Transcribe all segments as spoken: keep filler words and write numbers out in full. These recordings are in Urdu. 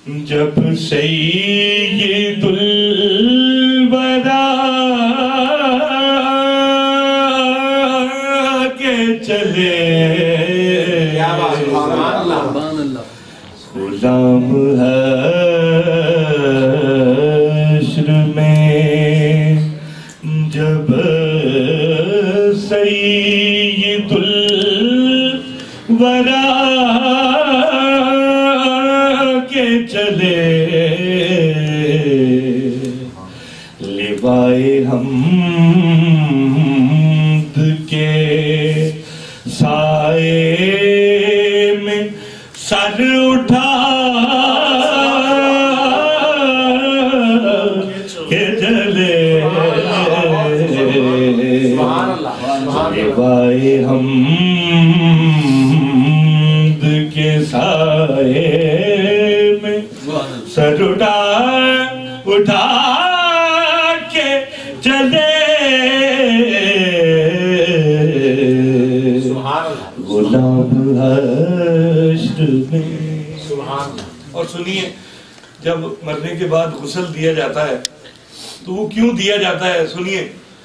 جب سید الورا کے چلے غلام حشر میں جب سید الورا کے چلے لوائے حمد کے سائے میں سر اٹھا کے چلے لوائے حمد کے سائے میں سر اٹھا اٹھا کے چلے غلام حشر میں. اور سنیے جب مرنے کے بعد غسل دیا جاتا ہے تو وہ کیوں دیا جاتا ہے؟ سنیے.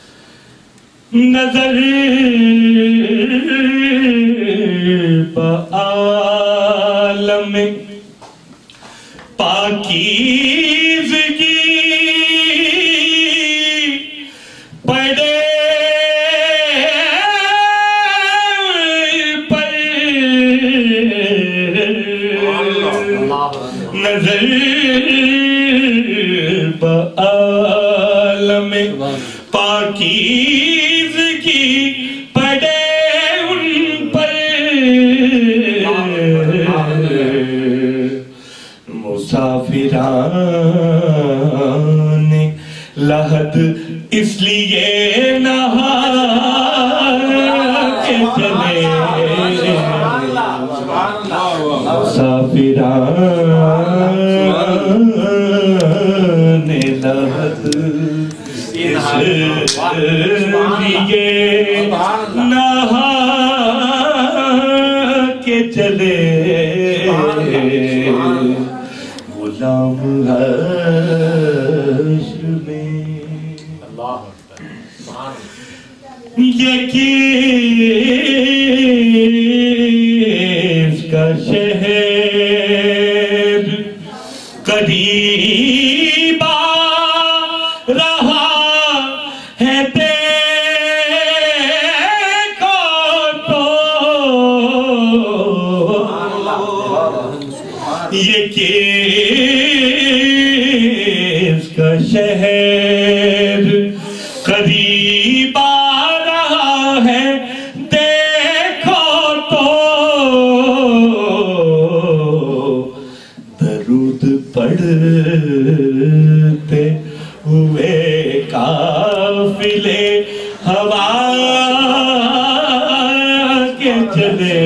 نظر بعالم پاکیزگی پڑے پر نظر بعالم پاکیزگی پڑے ان پر مسافران لحد اس لیے نہا کے چلے مسافران لحد اس لیے نہا کے چلے غلام حشر میں. یہ کس کا شہر قریب آ رہا ہے دیکھو تو یہ کس کا شہر قریب آ رہا ہے دیکھو تو درود پڑھتے ہوئے قافلے ہوا کے چلے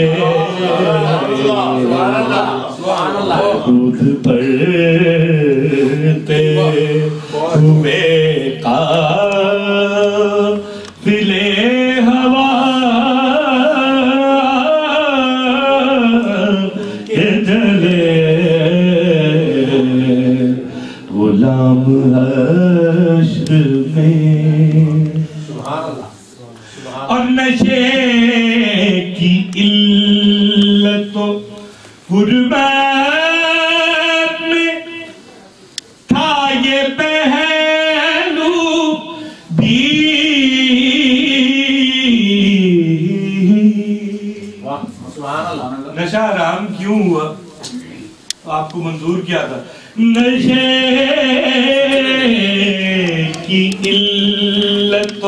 درود پڑھتے ہوئے قافلے ہوا کے چلے غلام حشر میں. اور نشے کی علت و غربت میں تھا یہ پہلو بھی. نشہ حرام کیوں ہوا؟ آپ کو منظور کیا تھا؟ نشے کی علت و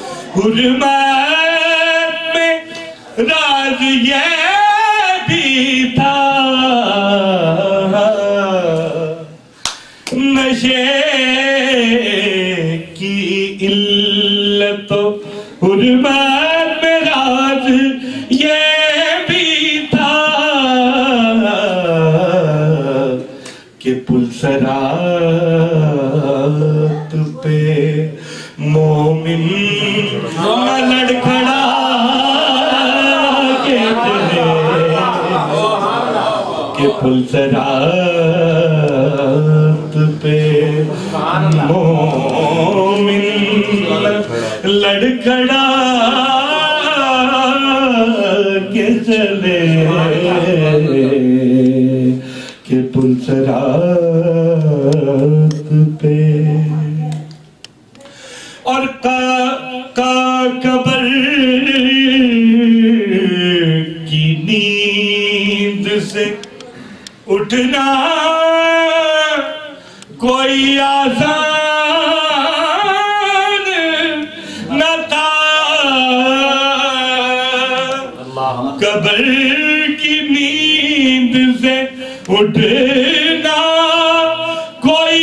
حرمت میں راز یہ بھی تھا. نشے کی علت و حرمت میں راز یہ بھی تھا کہ پلسرات پہ مومن نہ لڑکھڑا کے چلے کہ پلسرات پہ مومن لڑکھڑا کے چلے کہ پلسرات پہ اور کا کا قبر کی نیند سے اٹھنا کوئی آسان نہ تھا قبر کی نیند سے اٹھنا کوئی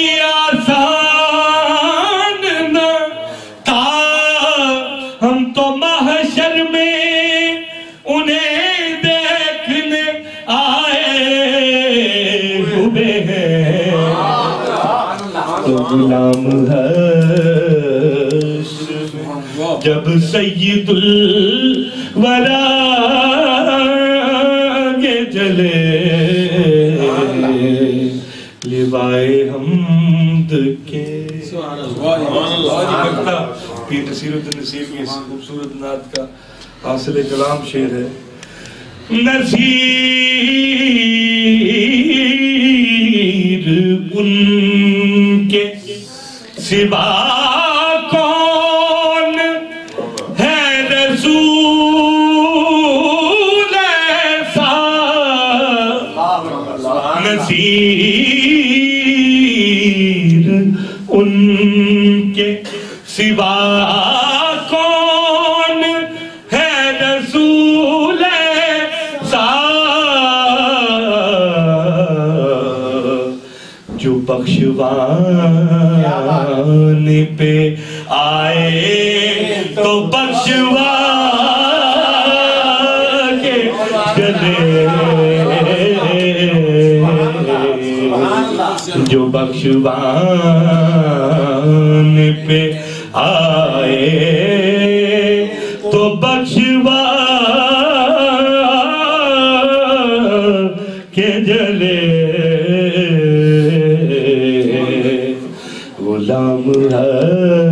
آسان نہ تھا ہم تو محشر میں انہیں دیکھنے آئے ہوئے ہیں تو غلام حشر جب سید الورا کے چلے لوائے حمد کے پیر نصیر الدین نصیر کی اس خوبصورت نعت کا حاصل کلام شعر ہے نصیر ان کے سوا کون ہے رسول ایسا نصیر ان کے سوا کون ہے رسول ایسا جو بخشوان پہ آئے تو بخشوا کے چلے جو بخشوان پہ آئے تو بخشوا کے جلے غلام ہے